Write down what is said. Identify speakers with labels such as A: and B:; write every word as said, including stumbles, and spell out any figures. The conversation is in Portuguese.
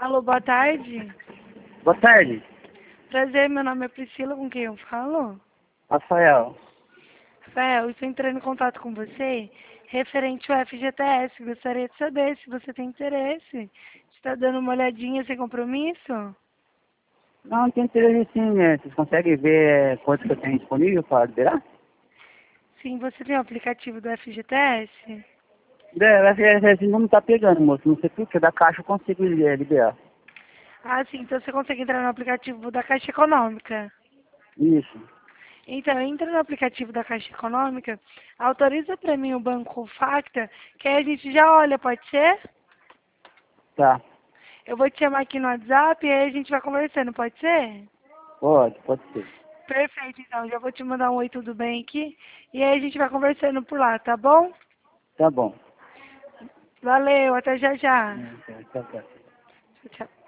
A: Alô, boa tarde.
B: Boa tarde,
A: Prazer, meu nome é Priscila, com quem eu falo?
B: Rafael.
A: Rafael, eu estou entrando em contato com você referente ao F G T S. Gostaria de saber se você tem interesse. Está dando uma olhadinha sem compromisso?
B: Não, tem interesse sim, né? Vocês conseguem ver quanto que eu tenho disponível para liberar?
A: Sim, você tem o aplicativo do F G T S?
B: É, esse não tá pegando, moço. Não sei por que, da caixa eu consigo eh, liberar.
A: Ah, sim, então você consegue entrar no aplicativo da Caixa Econômica.
B: Isso,
A: Então, entra no aplicativo da Caixa Econômica, autoriza para mim o Banco Facta, que aí a gente já olha, pode ser?
B: tá.
A: Eu vou te chamar aqui no WhatsApp e aí a gente vai conversando, pode ser?
B: Pode, pode ser.
A: Perfeito, então. Já vou te mandar um oi, tudo bem aqui. E aí a gente vai conversando por lá, tá bom?
B: Tá bom.
A: Valeu, até já já.
B: É, tá, tá, tá.
A: Tchau, tchau.